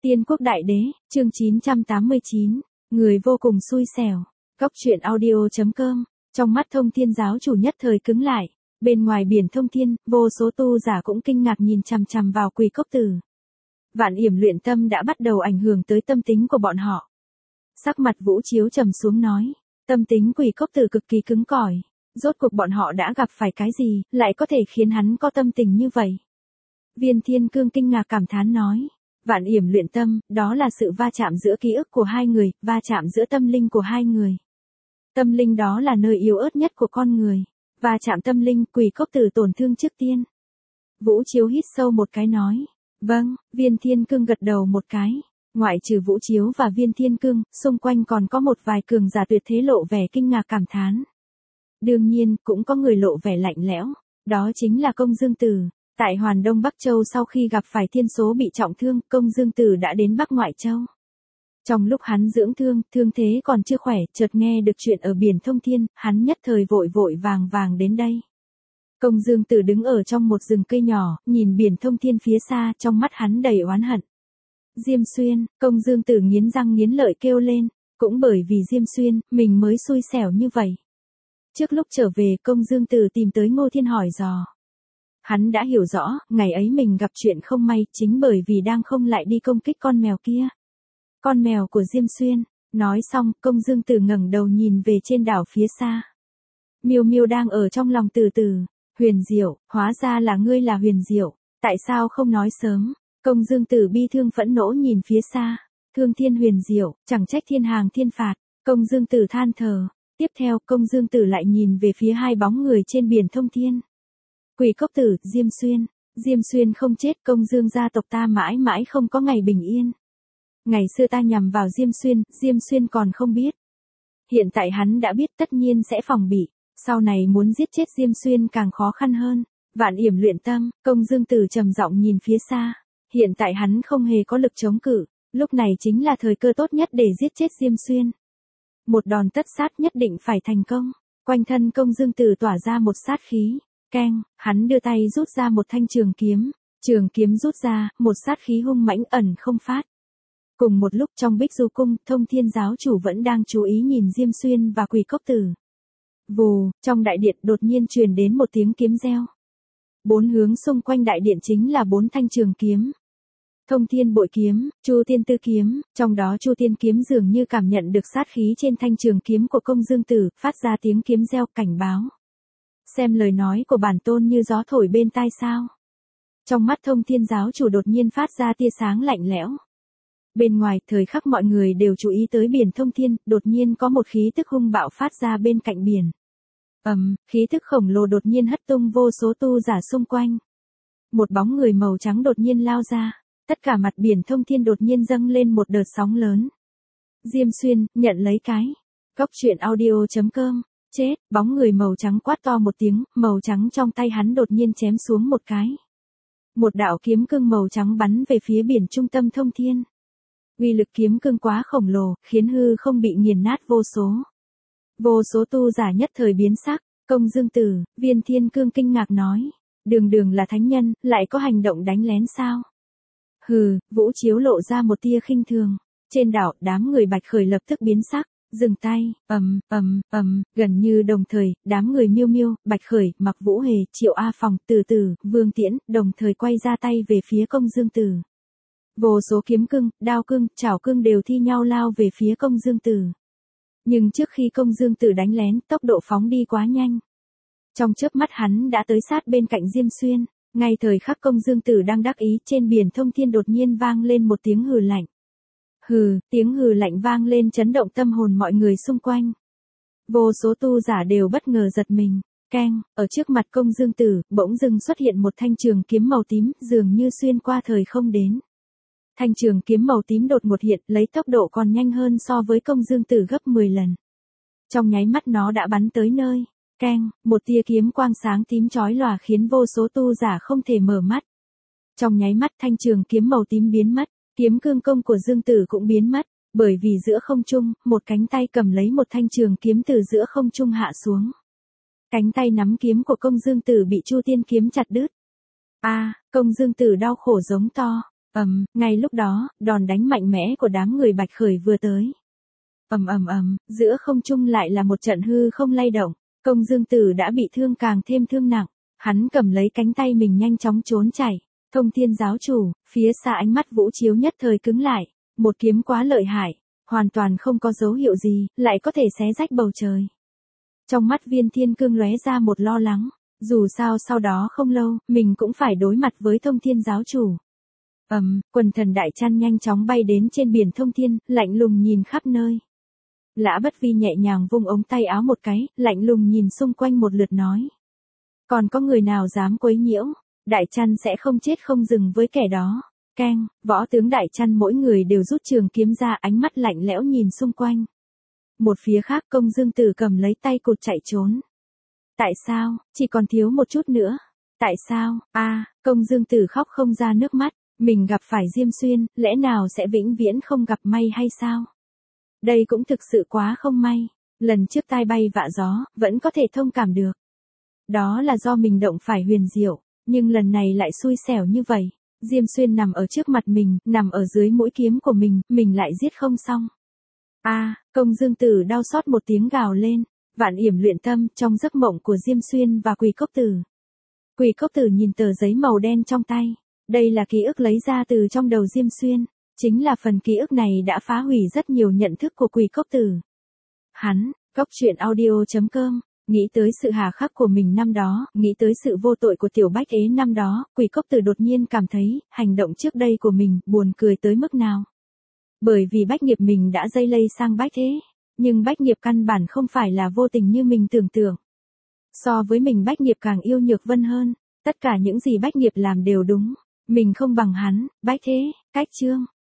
Tiên quốc đại đế, chương 989, người vô cùng xui xẻo. Góc truyện audio.com, trong mắt Thông Thiên giáo chủ nhất thời cứng lại, bên ngoài biển Thông Thiên, vô số tu giả cũng kinh ngạc nhìn chằm chằm vào Quỳ Cốc Tử. Vạn Yểm luyện tâm đã bắt đầu ảnh hưởng tới tâm tính của bọn họ. Sắc mặt Vũ Chiếu trầm xuống nói, tâm tính Quỳ Cốc Tử cực kỳ cứng cỏi, rốt cuộc bọn họ đã gặp phải cái gì, lại có thể khiến hắn có tâm tình như vậy. Viên Thiên Cương kinh ngạc cảm thán nói, Vạn Yểm luyện tâm, đó là sự va chạm giữa ký ức của hai người, va chạm giữa tâm linh của hai người. Tâm linh đó là nơi yếu ớt nhất của con người, va chạm tâm linh, Quỳ Cốc Tử tổn thương trước tiên. Vũ Chiếu hít sâu một cái nói, vâng. Viên Thiên Cương gật đầu một cái. Ngoại trừ Vũ Chiếu và Viên Thiên Cương, xung quanh còn có một vài cường giả tuyệt thế lộ vẻ kinh ngạc cảm thán. Đương nhiên, cũng có người lộ vẻ lạnh lẽo, đó chính là Công Dương Tử. Tại Hoàn Đông Bắc Châu sau khi gặp phải thiên số bị trọng thương, Công Dương Tử đã đến Bắc Ngoại Châu. Trong lúc hắn dưỡng thương, thương thế còn chưa khỏe, chợt nghe được chuyện ở biển Thông Thiên, hắn nhất thời vội vội vàng vàng đến đây. Công Dương Tử đứng ở trong một rừng cây nhỏ, nhìn biển Thông Thiên phía xa, trong mắt hắn đầy oán hận. Diêm Xuyên, Công Dương Tử nghiến răng nghiến lợi kêu lên, cũng bởi vì Diêm Xuyên, mình mới xui xẻo như vậy. Trước lúc trở về, Công Dương Tử tìm tới Ngô Thiên hỏi dò. Hắn đã hiểu rõ, ngày ấy mình gặp chuyện không may, chính bởi vì đang không lại đi công kích con mèo kia. Con mèo của Diêm Xuyên. Nói xong, Công Dương Tử ngẩng đầu nhìn về trên đảo phía xa. Miêu Miêu đang ở trong lòng Tử Tử. Huyền Diệu, hóa ra là ngươi là Huyền Diệu, tại sao không nói sớm? Công Dương Tử bi thương phẫn nộ nhìn phía xa. Thương Thiên Huyền Diệu, chẳng trách thiên hàng thiên phạt. Công Dương Tử than thở. Tiếp theo, Công Dương Tử lại nhìn về phía hai bóng người trên biển Thông Thiên. Quỳ Cốc Tử, Diêm Xuyên. Diêm Xuyên không chết, Công Dương gia tộc ta mãi mãi không có ngày bình yên. Ngày xưa ta nhằm vào Diêm Xuyên còn không biết. Hiện tại hắn đã biết, tất nhiên sẽ phòng bị. Sau này muốn giết chết Diêm Xuyên càng khó khăn hơn. Vạn Yểm luyện tâm, Công Dương Tử trầm giọng nhìn phía xa. Hiện tại hắn không hề có lực chống cự. Lúc này chính là thời cơ tốt nhất để giết chết Diêm Xuyên. Một đòn tất sát nhất định phải thành công. Quanh thân Công Dương Tử tỏa ra một sát khí. Keng, hắn đưa tay rút ra một thanh trường kiếm rút ra, một sát khí hung mãnh ẩn không phát. Cùng một lúc trong Bích Du Cung, Thông Thiên giáo chủ vẫn đang chú ý nhìn Diêm Xuyên và Quỳ Cốc Tử. Vù, trong đại điện đột nhiên truyền đến một tiếng kiếm reo. Bốn hướng xung quanh đại điện chính là bốn thanh trường kiếm. Thông Thiên bội kiếm, Chu Thiên tư kiếm, trong đó Chu Thiên kiếm dường như cảm nhận được sát khí trên thanh trường kiếm của Công Dương Tử, phát ra tiếng kiếm reo cảnh báo. Xem lời nói của bản tôn như gió thổi bên tai sao. Trong mắt Thông Thiên giáo chủ đột nhiên phát ra tia sáng lạnh lẽo. Bên ngoài, thời khắc mọi người đều chú ý tới biển Thông Thiên, đột nhiên có một khí tức hung bạo phát ra bên cạnh biển. Khí tức khổng lồ đột nhiên hất tung vô số tu giả xung quanh. Một bóng người màu trắng đột nhiên lao ra, tất cả mặt biển Thông Thiên đột nhiên dâng lên một đợt sóng lớn. Diêm Xuyên, nhận lấy cái. Góc truyện audio.com. Chết, bóng người màu trắng quát to một tiếng, màu trắng trong tay hắn đột nhiên chém xuống một cái. Một đạo kiếm cương màu trắng bắn về phía biển trung tâm Thông Thiên. Uy lực kiếm cương quá khổng lồ, khiến hư không bị nghiền nát vô số. Vô số tu giả nhất thời biến sắc, Công Dương Tử, Viên Thiên Cương kinh ngạc nói. Đường là thánh nhân, lại có hành động đánh lén sao? Hừ, Vũ Chiếu lộ ra một tia khinh thường. Trên đảo, đám người Bạch Khởi lập tức biến sắc. Dừng tay, gần như đồng thời, đám người Miêu Miêu, Bạch Khởi, Mặc Vũ Hề, Triệu A Phòng, Tử Tử, Vương Tiễn, đồng thời quay ra tay về phía Công Dương Tử. Vô số kiếm cương, đao cương, chảo cương đều thi nhau lao về phía Công Dương Tử. Nhưng trước khi Công Dương Tử đánh lén, tốc độ phóng đi quá nhanh. Trong chớp mắt hắn đã tới sát bên cạnh Diêm Xuyên, ngay thời khắc Công Dương Tử đang đắc ý, trên biển Thông Thiên đột nhiên vang lên một tiếng hừ lạnh. Hừ, tiếng hừ lạnh vang lên chấn động tâm hồn mọi người xung quanh. Vô số tu giả đều bất ngờ giật mình. Keng, ở trước mặt Công Dương Tử, bỗng dưng xuất hiện một thanh trường kiếm màu tím, dường như xuyên qua thời không đến. Thanh trường kiếm màu tím đột ngột hiện, lấy tốc độ còn nhanh hơn so với Công Dương Tử gấp 10 lần. Trong nháy mắt nó đã bắn tới nơi. Keng, một tia kiếm quang sáng tím chói lòa khiến vô số tu giả không thể mở mắt. Trong nháy mắt thanh trường kiếm màu tím biến mất. Kiếm cương công của Dương Tử cũng biến mất, bởi vì giữa không trung, một cánh tay cầm lấy một thanh trường kiếm từ giữa không trung hạ xuống. Cánh tay nắm kiếm của Công Dương Tử bị Chu Thiên kiếm chặt đứt. Công Dương Tử đau khổ giống to. Ngay lúc đó, đòn đánh mạnh mẽ của đám người Bạch Khởi vừa tới. Giữa không trung lại là một trận hư không lay động, Công Dương Tử đã bị thương càng thêm thương nặng, hắn cầm lấy cánh tay mình nhanh chóng trốn chạy. Thông Thiên giáo chủ, phía xa ánh mắt Vũ Chiếu nhất thời cứng lại, một kiếm quá lợi hại, hoàn toàn không có dấu hiệu gì, lại có thể xé rách bầu trời. Trong mắt Viên Thiên Cương lóe ra một lo lắng, dù sao sau đó không lâu, mình cũng phải đối mặt với Thông Thiên giáo chủ. Quần thần Đại Chăn nhanh chóng bay đến trên biển Thông Thiên, lạnh lùng nhìn khắp nơi. Lã Bất Vi nhẹ nhàng vung ống tay áo một cái, lạnh lùng nhìn xung quanh một lượt nói. Còn có người nào dám quấy nhiễu, Đại Chăn sẽ không chết không dừng với kẻ đó. Keng, võ tướng Đại Chăn mỗi người đều rút trường kiếm ra, ánh mắt lạnh lẽo nhìn xung quanh. Một phía khác Công Dương Tử cầm lấy tay cụt chạy trốn. Tại sao, chỉ còn thiếu một chút nữa. Tại sao, Công Dương Tử khóc không ra nước mắt, mình gặp phải Diêm Xuyên, lẽ nào sẽ vĩnh viễn không gặp may hay sao? Đây cũng thực sự quá không may, lần trước tai bay vạ gió, vẫn có thể thông cảm được. Đó là do mình động phải huyền diệu, nhưng lần này lại xui xẻo như vậy. Diêm Xuyên nằm ở trước mặt mình, nằm ở dưới mũi kiếm của mình lại giết không xong. Công Dương Tử đau xót một tiếng gào lên, Vạn Yểm Luyện Tâm trong giấc mộng của Diêm Xuyên và Quỳ Cốc Tử. Quỳ Cốc Tử nhìn tờ giấy màu đen trong tay, đây là ký ức lấy ra từ trong đầu Diêm Xuyên, chính là phần ký ức này đã phá hủy rất nhiều nhận thức của Quỳ Cốc Tử. Hắn, Goctruyện.audio.com, nghĩ tới sự hà khắc của mình năm đó, nghĩ tới sự vô tội của Tiểu Bách Ế năm đó, Quỳ Cốc Tử đột nhiên cảm thấy, hành động trước đây của mình buồn cười tới mức nào. Bởi vì bách nghiệp mình đã dây lây sang Bách Thế, nhưng bách nghiệp căn bản không phải là vô tình như mình tưởng tượng. So với mình bách nghiệp càng yêu Nhược Vân hơn, tất cả những gì bách nghiệp làm đều đúng, mình không bằng hắn. Bách Thế, cách chương.